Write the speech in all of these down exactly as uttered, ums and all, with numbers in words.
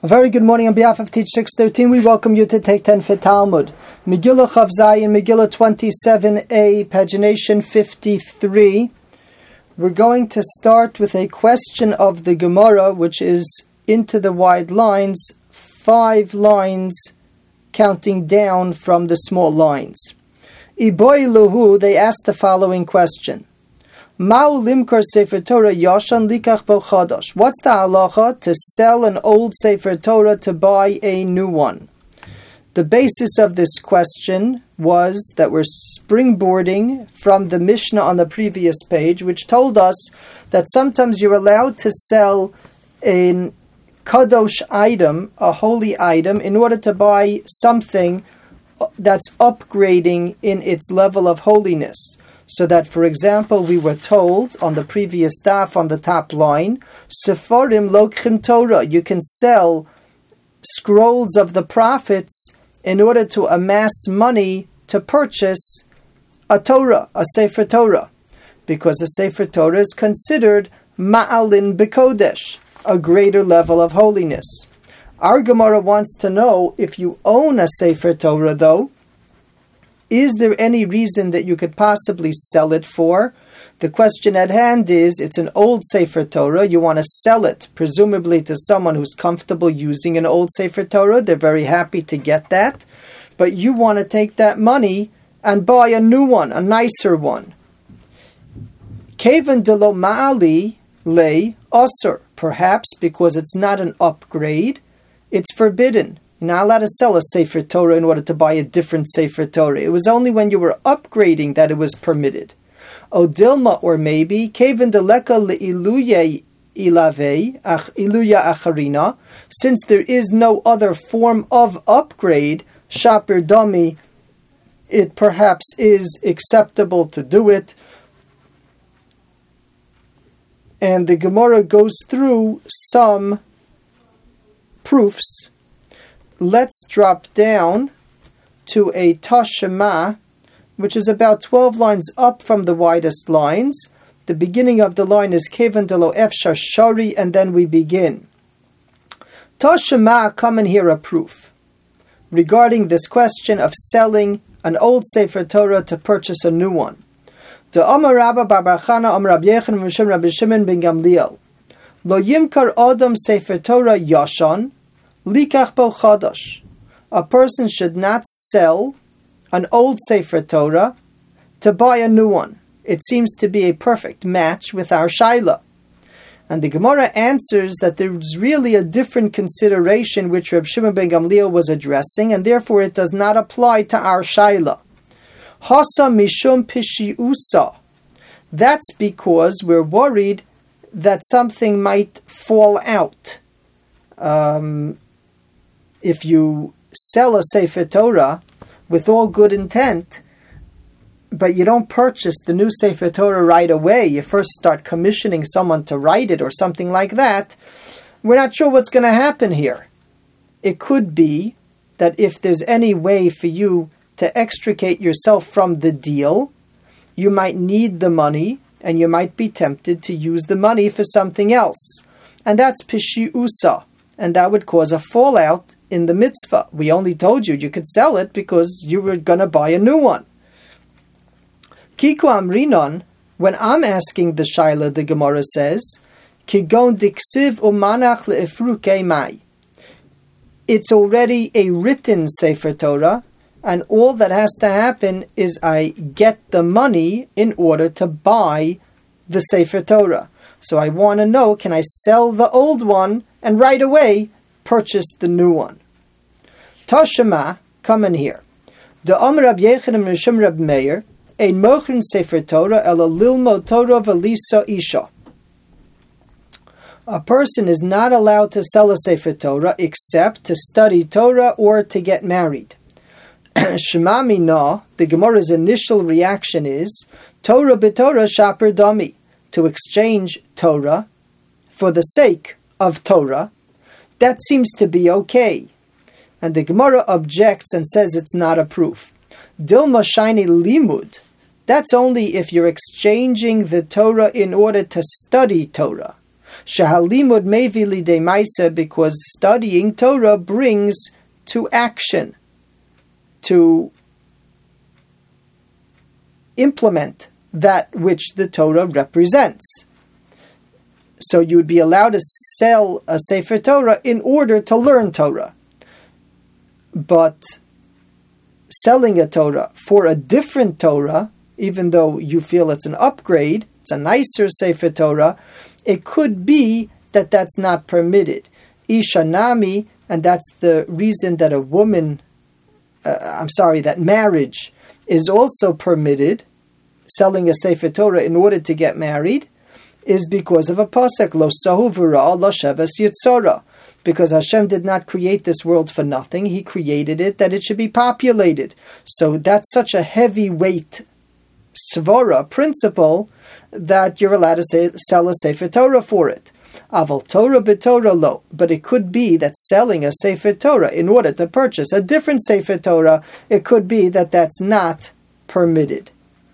A very good morning on behalf of Teach six thirteen. We welcome you to Take ten for Talmud. Megillah Chav Zayin, Megillah twenty-seven a, pagination fifty-three. We're going to start with a question of the Gemara, which is into the wide lines, five lines counting down from the small lines. Iboy Luhu, they asked the following question. Ma'u limkar Sefer Torah yashan likach bo chadash. What's the halacha to sell an old Sefer Torah to buy a new one? The basis of this question was that we're springboarding from the Mishnah on the previous page, which told us that sometimes you're allowed to sell a kadosh item, a holy item, in order to buy something that's upgrading in its level of holiness. So that, for example, we were told on the previous daf on the top line, Sefarim lokchim Torah, you can sell scrolls of the prophets in order to amass money to purchase a Torah, a Sefer Torah, because a Sefer Torah is considered ma'alin b'kodesh, a greater level of holiness. Our Gemara wants to know, if you own a Sefer Torah, though, is there any reason that you could possibly sell it for? The question at hand is, it's an old Sefer Torah, you want to sell it, presumably to someone who's comfortable using an old Sefer Torah, they're very happy to get that, but you want to take that money and buy a new one, a nicer one. Kevan de lo ma'ali le osur, perhaps because it's not an upgrade, it's forbidden. You're not allowed to sell a Sefer Torah in order to buy a different Sefer Torah. It was only when you were upgrading that it was permitted. O Dilma, or maybe, Kevin deleka le'iluye ilave, ach iluya acharina, since there is no other form of upgrade, shaper dami, it perhaps is acceptable to do it. And the Gemara goes through some proofs. Let's drop down to a Tashema, which is about twelve lines up from the widest lines. The beginning of the line is Kevan de lo efshar shari, and then we begin. Tashema, come and hear a proof regarding this question of selling an old Sefer Torah to purchase a new one. The Amar Rabba bar bar Chana Amar Rabbi Yechon Mishum Rabbi Shimon ben Gamliel Lo yimkar Adam Sefer Torah yashan likach bo chadash. A person should not sell an old Sefer Torah to buy a new one. It seems to be a perfect match with our Shaila. And the Gemara answers that there's really a different consideration which Reb Shimon ben Gamliel was addressing, and therefore it does not apply to our Shaila. Hasa mishum pishiusa. That's because we're worried that something might fall out. Um, if you sell a Sefer Torah with all good intent, but you don't purchase the new Sefer Torah right away, you first start commissioning someone to write it or something like that, we're not sure what's going to happen here. It could be that if there's any way for you to extricate yourself from the deal, you might need the money and you might be tempted to use the money for something else. And that's pishiusa, and that would cause a fallout in the mitzvah. We only told you you could sell it because you were going to buy a new one. Kiku amrinon, when I'm asking the Shaila, the Gemara says, Kigon diksiv umanach le'ifruke mai. It's already a written Sefer Torah, and all that has to happen is I get the money in order to buy the Sefer Torah. So I want to know, can I sell the old one and right away purchase the new one? Tashema, come in here. The Amr Rab Yechon Mishum Rab Meir, ein mochrin Sefer Torah ela lilmo Torah v'lisa isha. A person is not allowed to sell a Sefer Torah except to study Torah or to get married. Shema mina, the Gemara's initial reaction is Torah b'Torah shaper dami, to exchange Torah for the sake of Torah. That seems to be okay. And the Gemara objects and says it's not a proof. Dilma shiny limud, that's only if you're exchanging the Torah in order to study Torah. Shehalimud mevi lidei maisa, because studying Torah brings to action, to implement that which the Torah represents. So you would be allowed to sell a Sefer Torah in order to learn Torah. But selling a Torah for a different Torah, even though you feel it's an upgrade, it's a nicer Sefer Torah, it could be that that's not permitted. Isha Nami, and that's the reason that a woman, uh, I'm sorry, that marriage is also permitted, selling a Sefer Torah in order to get married, is because of a pasuk, Lo sahu v'ra lo sheves yitzora. Because Hashem did not create this world for nothing. He created it that it should be populated. So that's such a heavyweight svara principle that you're allowed to say, sell a Sefer Torah for it. Aval Torah b'Torah lo. But it could be that selling a Sefer Torah in order to purchase a different Sefer Torah, it could be that that's not permitted.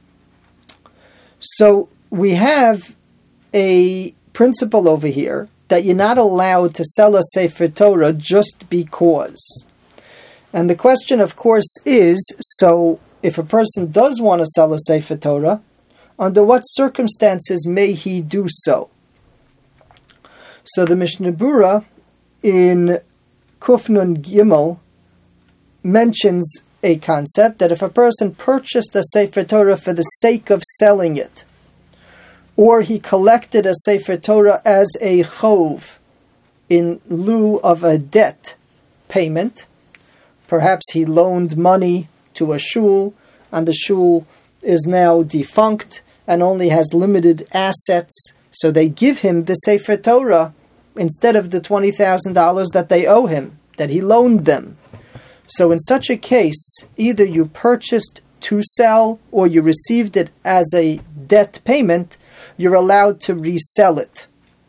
So we have a principle over here that you're not allowed to sell a Sefer Torah just because. And the question, of course, is, so if a person does want to sell a Sefer Torah, under what circumstances may he do so? So the Mishnah Berurah in Kufnun Gimel mentions a concept that if a person purchased a Sefer Torah for the sake of selling it, or he collected a Sefer Torah as a chov in lieu of a debt payment, perhaps he loaned money to a shul, and the shul is now defunct and only has limited assets, so they give him the Sefer Torah instead of the twenty thousand dollars that they owe him, that he loaned them. So in such a case, either you purchased to sell or you received it as a debt payment, you're allowed to resell it.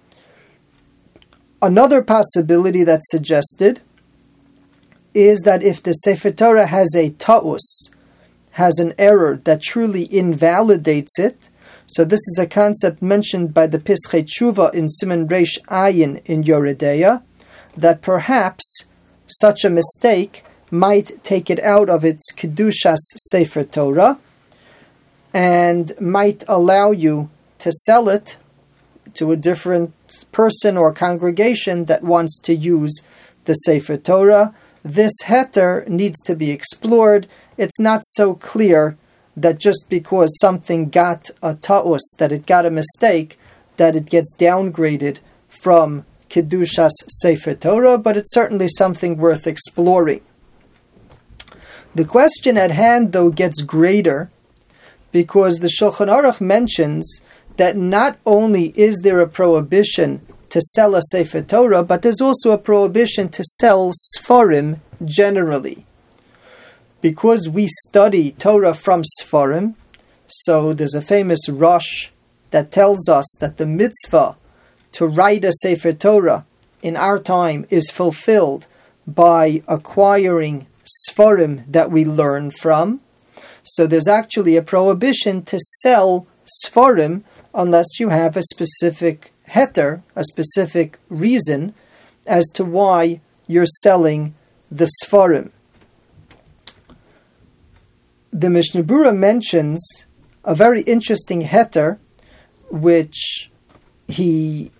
Another possibility that's suggested is that if the Sefer Torah has a ta'us, has an error that truly invalidates it, so this is a concept mentioned by the Pischei Tshuva in Siman Reish Ayin in Yoreh De'ah, that perhaps such a mistake might take it out of its Kedushas Sefer Torah and might allow you to sell it to a different person or congregation that wants to use the Sefer Torah. This heter needs to be explored. It's not so clear that just because something got a ta'us, that it got a mistake, that it gets downgraded from Kedushas Sefer Torah, but it's certainly something worth exploring. The question at hand, though, gets greater because the Shulchan Aruch mentions that not only is there a prohibition to sell a Sefer Torah, but there's also a prohibition to sell Sfarim generally. Because we study Torah from Sfarim, so there's a famous Rosh that tells us that the mitzvah to write a Sefer Torah in our time is fulfilled by acquiring Sfarim that we learn from. So there's actually a prohibition to sell Sfarim unless you have a specific heter, a specific reason as to why you're selling the Sfarim. The Mishnah Berurah mentions a very interesting heter which he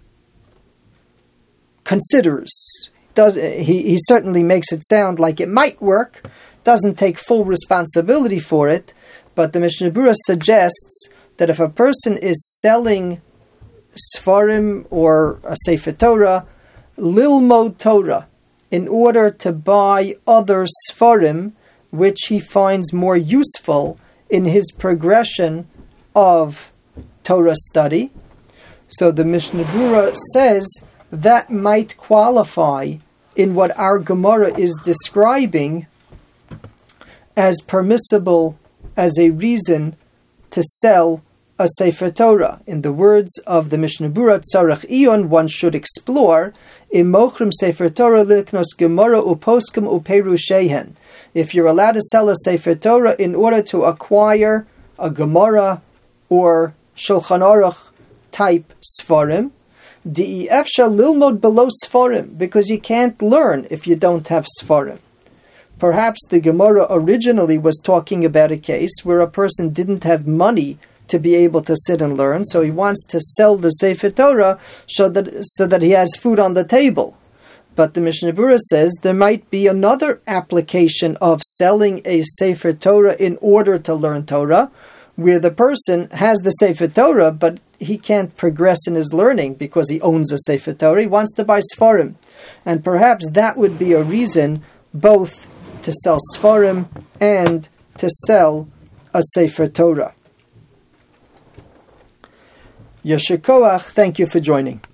considers. Does he, he certainly makes it sound like it might work, doesn't take full responsibility for it, but the Mishnah Berurah suggests that if a person is selling Sfarim or a Sefer Torah, Lilmod Torah, in order to buy other Sfarim which he finds more useful in his progression of Torah study. So the Mishnah Berurah says that might qualify in what our Gemara is describing as permissible as a reason to sell a Sefer Torah. In the words of the Mishnah Berurah, Tzarech Iyon, one should explore im mochrim Sefer Torah liknos Gemara uposkim uperushehen. If you're allowed to sell a Sefer Torah in order to acquire a Gemara or Shulchan Aruch type Sfarim, Di'efsha lilmod below sfarim, because you can't learn if you don't have sfarim. Perhaps the Gemara originally was talking about a case where a person didn't have money to be able to sit and learn, so he wants to sell the Sefer Torah so that, so that he has food on the table. But the Mishnah Berurah says there might be another application of selling a Sefer Torah in order to learn Torah, where the person has the Sefer Torah, but he can't progress in his learning because he owns a Sefer Torah. He wants to buy Sfarim. And perhaps that would be a reason both to sell Sfarim and to sell a Sefer Torah. Yasher Koach, thank you for joining.